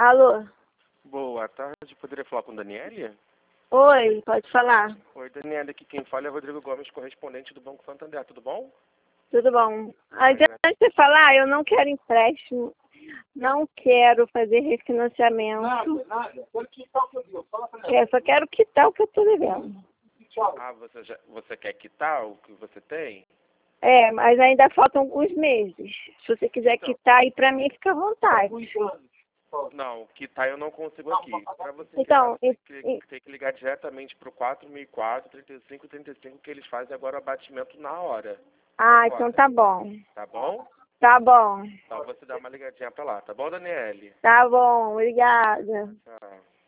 Alô? Boa tarde, poderia falar com Daniele? Oi, pode falar. Oi, Daniele, aqui quem fala é Rodrigo Gomes, correspondente do Banco Santander, tudo bom? Tudo bom? Antes de falar, eu não quero empréstimo, não quero fazer refinanciamento. Nada. Quero quitar o que eu devo. Fala pra ela. Eu só quero quitar o que eu tô devendo. Tchau. Ah, você quer quitar o que você tem? É, mas ainda faltam alguns meses. Se você quiser Então. quitar aí pra mim, fica à vontade. Não, quitar eu não consigo aqui. Para você Então, quitar, você tem que ligar diretamente pro 4004 35 35 que eles fazem agora o abatimento na hora. ah, Agora, então tá bom. tá bom? Tá bom. Então você dá uma ligadinha pra lá, tá bom, Daniele? Tá bom, obrigada. Tchau.